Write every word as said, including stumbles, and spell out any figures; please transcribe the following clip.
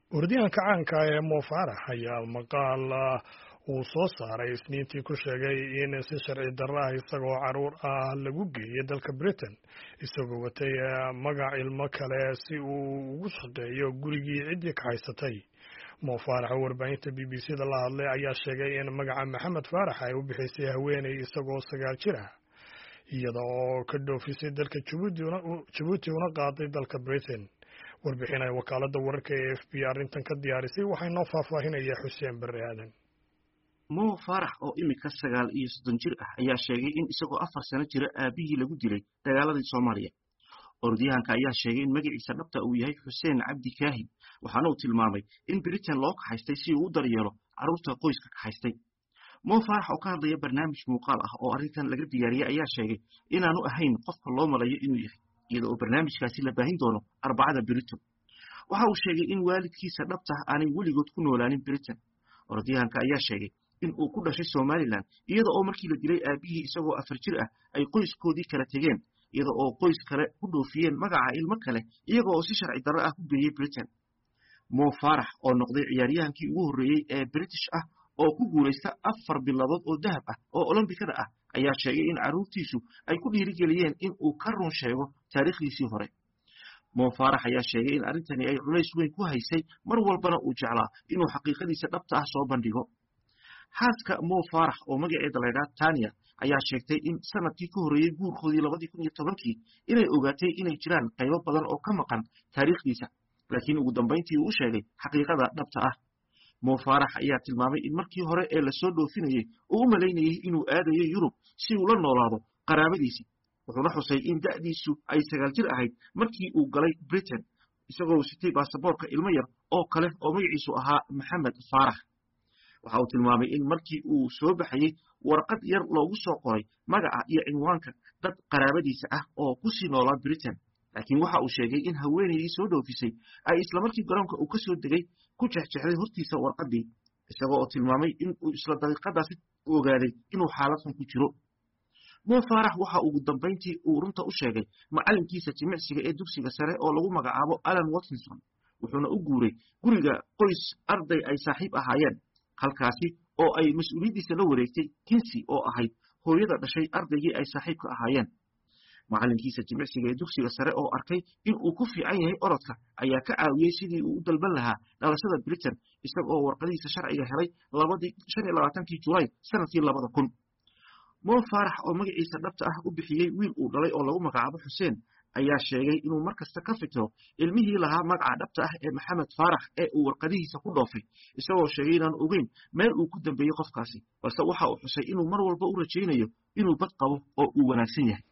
Orodyahanka caanka ah ee Mo Farah ayaa maqaal uu soo saaray Isniintii ku sheegay in si sharci darro ah isagoo carruur ah lagu geeyay dalka Britain isagoo watay magac ilmo kale si uu ugu shaqeeyo gurigii ciddii ka haysatay. Mo Farah oo warbaahinta B B C da la hadlay ayaa sheegay in magaca Maxamed Farah ay u bixisay haweeney isagoo sagaal jir ah iyada oo ka dhoofisay dalka Djibouti una qaaday dalka Britain. Warbixin ay wakaaladda wararka ee A F P arrintan ka diyaarisay waxay noo faahfaahinaya Xuseen Barre Aadan. Mo Farah oo imika sagaal iyo soddon jir ah ayaa sheegay in isagoo afar sano jira aabihii lagu dilay dagaaladii Soomaaliya. Orodyahanka ayaa sheegay in magaciisa dhabta uu yahay Xuseen Cabdi Kaahin, waxaana uu tilmaamay in Britain loo kaxaystay si uu u daryeelo carruurta qoyska kaxaystay. Mo Farah oo ka hadlaya barnaamij muuqaal ah oo arrintan laga diyaariyay ayaa sheegay inaanu ahayn qofka loo malayo inuu yahay, iyada oo barnaamijkaasi la baahin doono Arbacada Britain. Waxa uu sheegay in waalidkiisa dhabta ah aanay weligood ku noolaanin Britain. Orodyahanka ayaa sheegay in uu ku dhashay Somaliland iyada oo markii la dilay aabihii isagoo afar jir ah ay qoyskoodii kala tegeen, iyada oo qoys kale ku dhoofiyeen magaca ilmo kale iyaga oo si sharci darro ah ku geeyay Britain. Mo Farah oo noqday ciyaaryahankii ugu horreeyay ee British ah oo ku guulaysta afar biladood oo dahab ah oo Olombikada ah ayaa sheegay in carruurtiisu ay ku dhiirigeliyeen in uu ka run sheego taariikhdiisii hore. Mo Farah ayaa sheegay in arrintani ay culays weyn ku haysay mar walbana uu jeclaa inuu xaqiiqadiisa dhabta ah soo bandhigo. Xaaska Mo Farah oo magaceeda la yidhaahdo Tanya ayaa sheegtay in sanadkii ka horreeyay guurkoodii labadii kun iyo tobankii inay ogaatay inay jiraan qaybo badan oo ka maqan taariikhdiisa, laakiin ugu dambayntii uu u sheegay xaqiiqada dhabta ah. Mo Farah ayaa tilmaamay in markii hore ee la soo dhoofinayay uu u malaynayay inuu aadayo Yurub si uu la noolaado qaraabadiisii. Wuxuuna xusay in da'diisu ay sagaal jir ahayd markii uu galay Britain isagoo sitay baasaboorka ilmo yar oo kale oo magaciisu ahaa Maxamed Farah. Waxa uu tilmaamay in markii uu soo baxayay warqad yar loogu soo qoray magaca iyo cinwaanka dad qaraabadiisa ah oo ku sii noolaa Britain, laakiin waxa uu sheegay in haweeneydii soo dhoofisay ay isla markii garoonka uu ka soo degay ku jexjexday hortiisa warqaddii, isagoo oo tilmaamay in uu isla daqiiqadaasi ogaaday inuu xaalad xun ku jiro. Mo Farah waxa ugu dambayntii uu runta u sheegay macallinkiisa jimicsiga ee dugsiga sare oo lagu magacaabo Alan Watkinson, wuxuuna u guuray guriga qoys arday ay saaxiib ahaayeen, halkaasi oo ay mas'uuliyaddiisa la wareegtay Kinsey oo ahayd hooyada dhashay ardaygii ay saaxiibka ahaayeen. Macallinkiisa jimicsiga ee dugsiga sare oo arkay in uu ku fiican yahay orodka ayaa ka caawiyey sidii uu u dalban lahaa dhalashada Britain isaga oo warqadiisa sharciga helay shan iyo labaatankii Julaay sanadkii labada kun. Mo Farah oo magaciisa dhabta ah u bixiyey wiil uu dhalay oo lagu magacaabo Xuseen ayaa sheegay inuu mar kasta ka fikiro ilmihii lahaa magaca dhabta ah ee Maxamed Farah ee uu warqadihiisa ku dhoofay, isagoo sheegay inaan ogeyn meel uu ku dambeeyey qofkaasi, balse waxa uu xusay inuu mar walba u rajaynayo inuu bad qabo oo uu wanaagsan yahay.